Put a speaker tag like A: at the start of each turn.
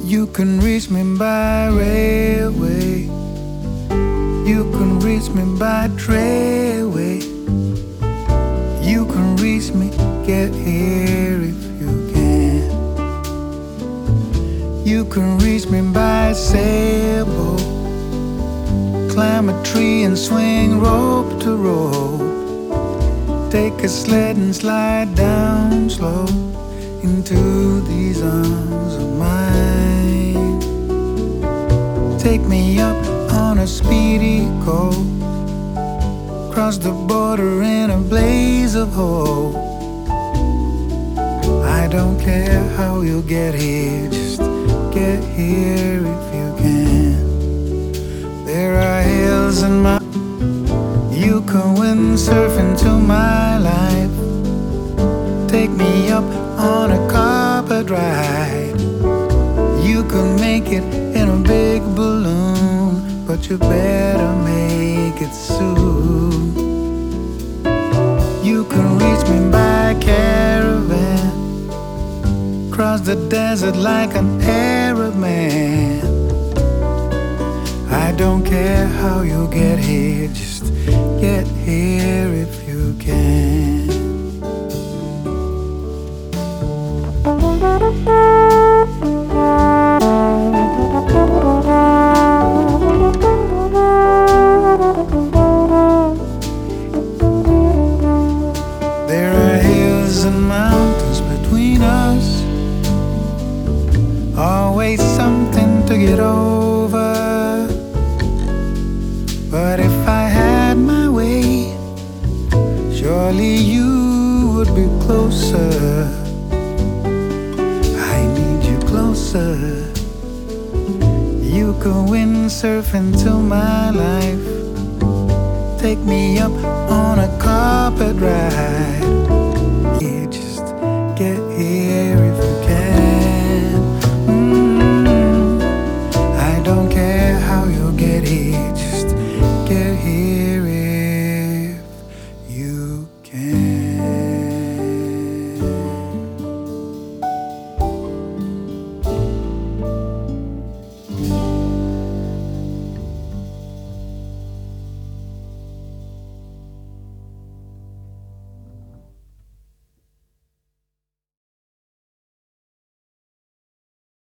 A: You can reach me by railway, you can reach me by trailway, you can reach me, get here if you can. You can reach me by sailboat, climb a tree and swing rope to rope, take a sled and slide down slow into these arms of mine. Take me up on a speedy coat, cross the border in a blaze of hope. I don't care how you'll get here, just get here if you can. There are hills in my, you can windsurf into my life. Take me up on a carpet ride. You can make it in a big balloon, but you better make it soon. You can reach me by caravan, cross the desert like an Arab man. I don't care how you get here, just get here if you can. There are hills and mountains between us, always something to get over. But if I had my way, surely you would be closer. I need you closer. You can windsurf into my life, take me up on a carpet ride.